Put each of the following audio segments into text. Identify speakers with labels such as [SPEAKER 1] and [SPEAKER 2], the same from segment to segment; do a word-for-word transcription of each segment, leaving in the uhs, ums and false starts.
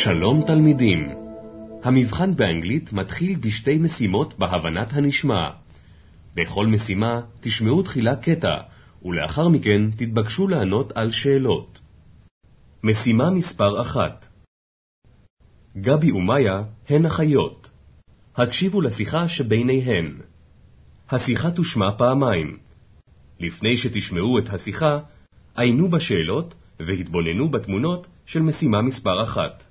[SPEAKER 1] שלום תלמידים. המבחן באנגלית מתחיל בשתי משימות בהבנת הנשמע. בכל משימה תשמעו תחילה קטע, ולאחר מכן תתבקשו לענות על שאלות. משימה מספר אחת. גבי ומאיה הן אחיות. הקשיבו לשיחה שביניהן. השיחה תושמע פעמיים. לפני שתשמעו את השיחה, עיינו בשאלות והתבוננו בתמונות של משימה מספר אחת.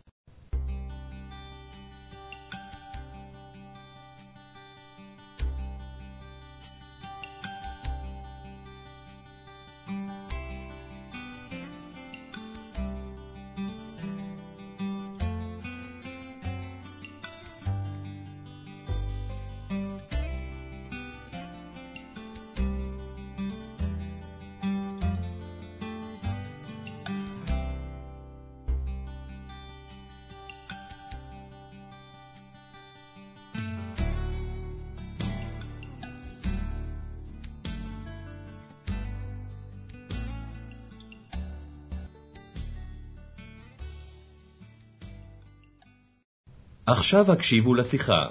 [SPEAKER 1] עכשיו הקשיבו לשיחה.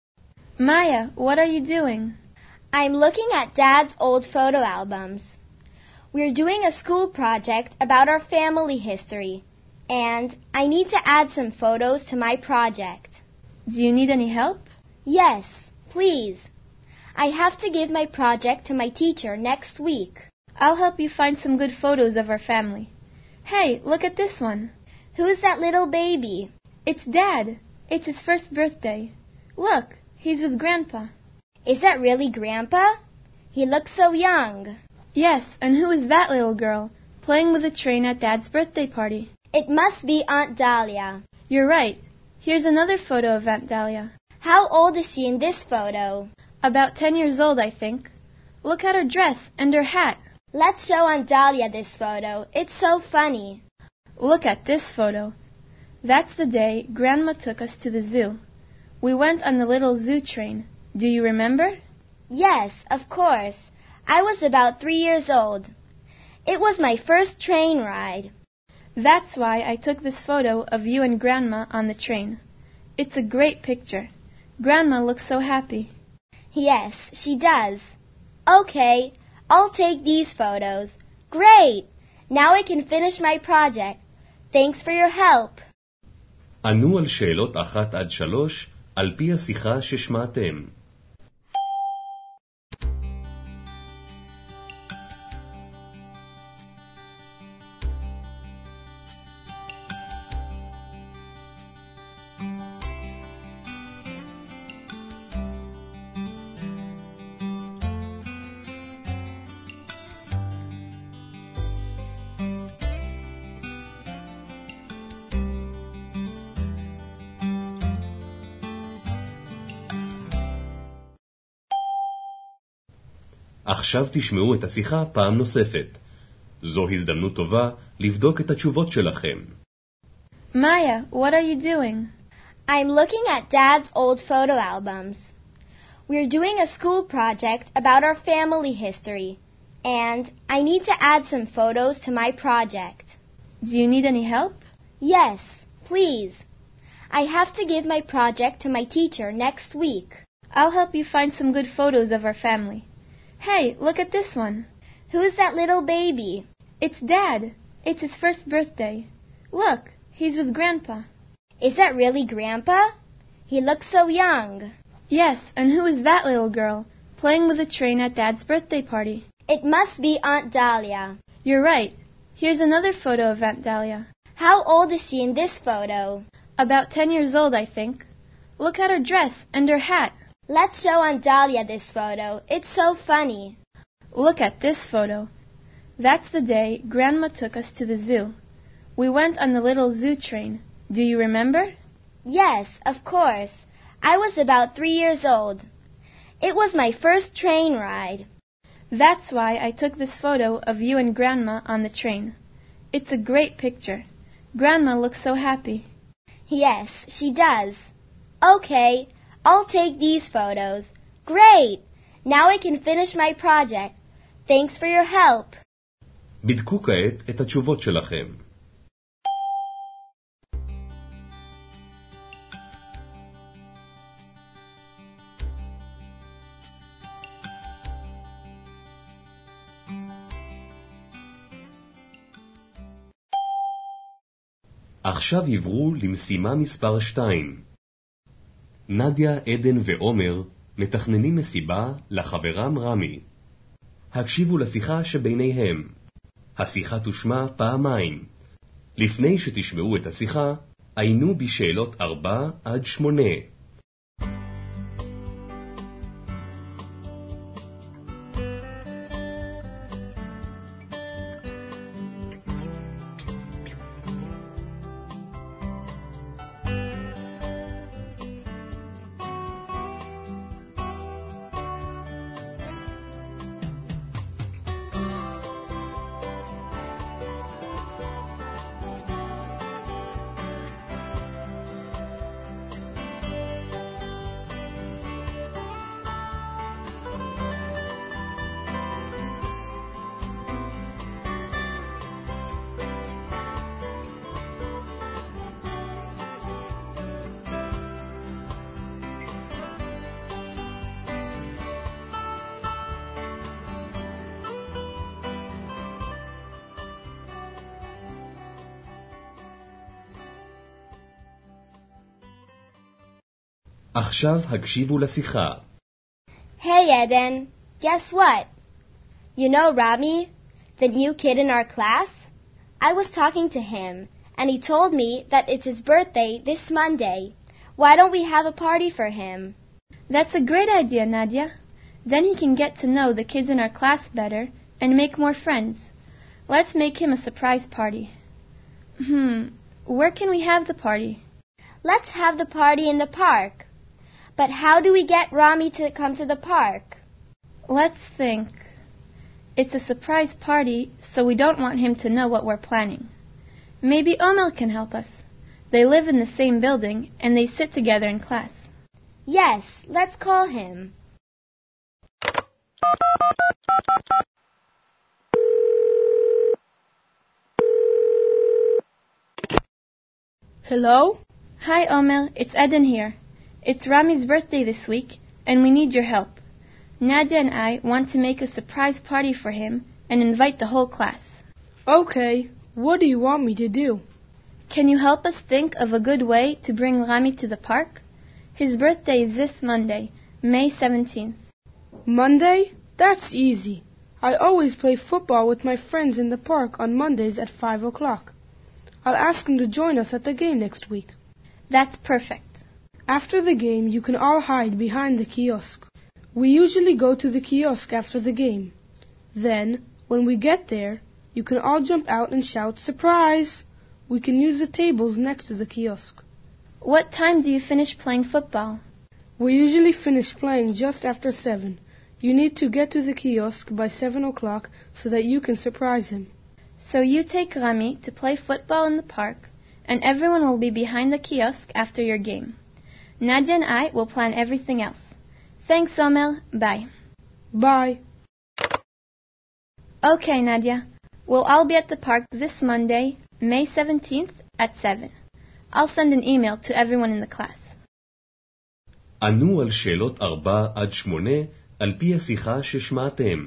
[SPEAKER 2] Maya, what are you doing?
[SPEAKER 3] I'm looking at Dad's old photo albums. We're doing a school project about our family history, and I need to add some photos to my project.
[SPEAKER 2] Do you need any help?
[SPEAKER 3] Yes, please. I have to give my project to my teacher next week.
[SPEAKER 2] I'll help you find some good photos of our family. Hey, look at this one.
[SPEAKER 3] Who's that little baby?
[SPEAKER 2] It's Dad. It's his first birthday. Look, he's with Grandpa.
[SPEAKER 3] Is that really Grandpa? He looks so young.
[SPEAKER 2] Yes, and who is that little girl playing with a train at Dad's birthday party?
[SPEAKER 3] It must be Aunt Dahlia.
[SPEAKER 2] You're right. Here's another photo of Aunt Dahlia.
[SPEAKER 3] How old is she in this photo?
[SPEAKER 2] About ten years old, I think. Look at her dress and her hat.
[SPEAKER 3] Let's show Aunt Dahlia this photo. It's so funny.
[SPEAKER 2] Look at this photo. That's the day Grandma took us to the zoo. We went on the little zoo train. Do you remember?
[SPEAKER 3] Yes, of course. I was about three years old. It was my first train ride.
[SPEAKER 2] That's why I took this photo of you and Grandma on the train. It's a great picture. Grandma looks so happy.
[SPEAKER 3] Yes, she does. Okay, I'll take these photos. Great! Now I can finish my project. Thanks for your help.
[SPEAKER 1] ענו על שאלות אחת עד שלוש על פי השיחה ששמעתם. עכשיו תשמעו את השיחה פעם נוספת. זו הזדמנות טובה לבדוק את התשובות שלכם.
[SPEAKER 2] Maya, what are you doing?
[SPEAKER 3] I'm looking at Dad's old photo albums. We're doing a school project about our family history, and I need to add some photos to my project.
[SPEAKER 2] Do you need any help?
[SPEAKER 3] Yes, please. I have to give my project to my teacher next week.
[SPEAKER 2] I'll help you find some good photos of our family. Hey, look at this one.
[SPEAKER 3] Who's that little baby?
[SPEAKER 2] It's Dad. It's his first birthday. Look, he's with Grandpa.
[SPEAKER 3] Is that really Grandpa? He looks so young.
[SPEAKER 2] Yes, and who is that little girl playing with a train at Dad's birthday party?
[SPEAKER 3] It must be Aunt Dahlia.
[SPEAKER 2] You're right. Here's another photo of Aunt Dahlia.
[SPEAKER 3] How old is she in this photo?
[SPEAKER 2] About ten years old, I think. Look at her dress and her hat.
[SPEAKER 3] Let's show Aunt Dahlia this photo. It's so funny.
[SPEAKER 2] Look at this photo. That's the day Grandma took us to the zoo. We went on the little zoo train. Do you remember?
[SPEAKER 3] Yes, of course. I was about three years old. It was my first train ride.
[SPEAKER 2] That's why I took this photo of you and Grandma on the train. It's a great picture. Grandma looks so happy.
[SPEAKER 3] Yes, she does. Okay, I'll take these photos. Great! Now I can finish my project. Thanks for your help.
[SPEAKER 1] בדקו כעת את התשובות שלכם. עכשיו עברו למשימה מספר שתיים. נדיה, עדן ועומר מתכננים מסיבה לחברם רמי. הקשיבו לשיחה שביניהם. השיחה תושמע פעמיים. לפני שתשמעו את השיחה, עיינו בשאלות ארבע עד שמונה. עכשיו הקשיבו לשיחה.
[SPEAKER 3] Hey Eden, guess what? You know Rami, the new kid in our class? I was talking to him, and he told me that it's his birthday this Monday. Why don't we have a party for him?
[SPEAKER 2] That's a great idea, Nadia. Then he can get to know the kids in our class better and make more friends. Let's make him a surprise party. Hmm, where can we have the party?
[SPEAKER 3] Let's have the party in the park. But how do we get Rami to come to the park?
[SPEAKER 2] Let's think. It's a surprise party, so we don't want him to know what we're planning. Maybe Omel can help us. They live in the same building, and they sit together in class.
[SPEAKER 3] Yes, let's call him.
[SPEAKER 2] Hello? Hi, Omel. It's Eden here. It's Rami's birthday this week, and we need your help. Nadia and I want to make a surprise party for him and invite the whole class.
[SPEAKER 4] Okay, what do you want me to do?
[SPEAKER 2] Can you help us think of a good way to bring Rami to the park? His birthday is this Monday, May seventeenth.
[SPEAKER 4] Monday? That's easy. I always play football with my friends in the park on Mondays at five o'clock. I'll ask him to join us at the game next week.
[SPEAKER 2] That's perfect.
[SPEAKER 4] After the game, you can all hide behind the kiosk. We usually go to the kiosk after the game. Then, when we get there, you can all jump out and shout, "Surprise!" We can use the tables next to the kiosk.
[SPEAKER 2] What time do you finish playing football?
[SPEAKER 4] We usually finish playing just after seven. You need to get to the kiosk by seven o'clock so that you can surprise him.
[SPEAKER 2] So you take Rami to play football in the park, and everyone will be behind the kiosk after your game. Nadia and I will plan everything else. Thanks, Omel. Bye.
[SPEAKER 4] Bye.
[SPEAKER 2] Okay, Nadia. We'll all be at the park this Monday, May seventeenth at seven. I'll send an email to everyone in the class.
[SPEAKER 1] ענו על שאלות ארבע עד שמונה על פי השיחה ששמעתם.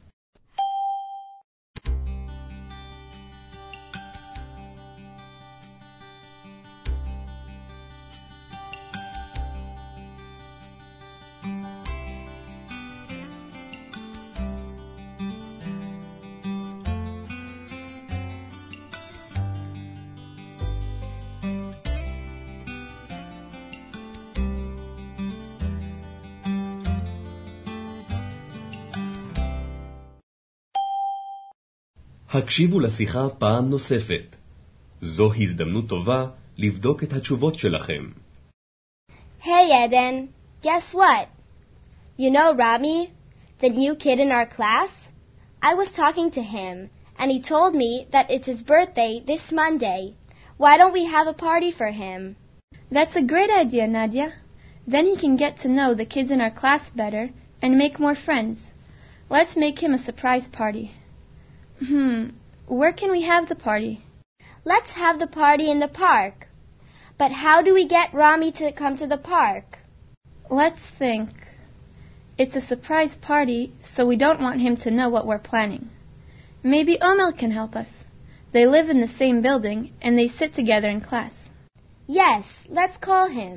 [SPEAKER 1] הקשיבו לשיחה פעם נוספת. זו הזדמנות טובה לבדוק את התשובות שלכם.
[SPEAKER 3] Hey Eden, guess what? You know Rami, the new kid in our class? I was talking to him, and he told me that it's his birthday this Monday. Why don't we have a party for him?
[SPEAKER 2] That's a great idea, Nadia. Then he can get to know the kids in our class better and make more friends. Let's make him a surprise party. Hmm, where can we have the party?
[SPEAKER 3] Let's have the party in the park. But how do we get Rami to come to the park?
[SPEAKER 2] Let's think. It's a surprise party, so we don't want him to know what we're planning. Maybe Omel can help us. They live in the same building, and they sit together in class.
[SPEAKER 3] Yes, let's call him.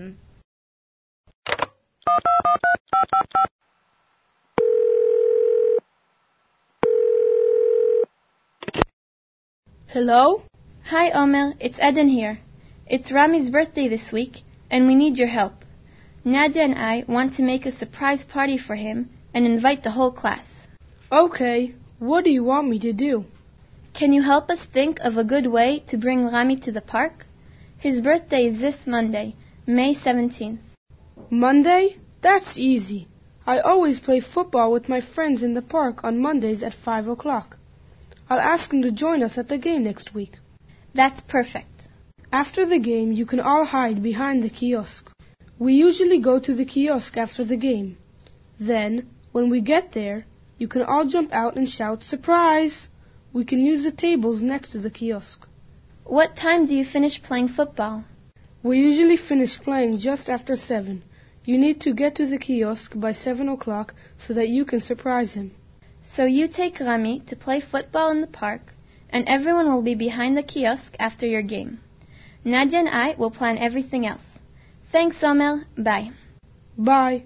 [SPEAKER 4] Hello?
[SPEAKER 2] Hi, Omer. It's Eden here. It's Rami's birthday this week, and we need your help. Nadia and I want to make a surprise party for him and invite the whole class.
[SPEAKER 4] Okay, what do you want me to do?
[SPEAKER 2] Can you help us think of a good way to bring Rami to the park? His birthday is this Monday, May seventeenth.
[SPEAKER 4] Monday? That's easy. I always play football with my friends in the park on Mondays at five o'clock. I'll ask him to join us at the game next week.
[SPEAKER 2] That's perfect.
[SPEAKER 4] After the game, you can all hide behind the kiosk. We usually go to the kiosk after the game. Then, when we get there, you can all jump out and shout, "Surprise!" We can use the tables next to the kiosk.
[SPEAKER 2] What time do you finish playing football?
[SPEAKER 4] We usually finish playing just after seven. You need to get to the kiosk by seven o'clock so that you can surprise him.
[SPEAKER 2] So you take Rami to play football in the park, and everyone will be behind the kiosk after your game. Nadia and I will plan everything else. Thanks, Omer. Bye.
[SPEAKER 4] Bye.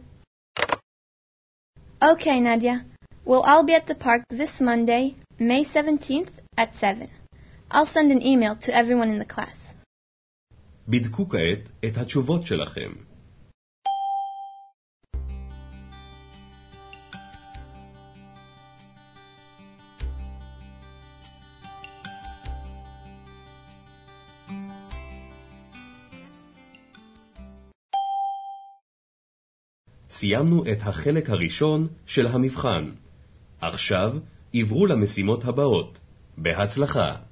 [SPEAKER 2] Okay, Nadia. We'll all be at the park this Monday, May seventeenth at seven. I'll send an email to everyone in the class.
[SPEAKER 1] בדקו כעת את התשובות שלכם. סיימנו את החלק הראשון של המבחן. עכשיו עברו למשימות הבאות. בהצלחה.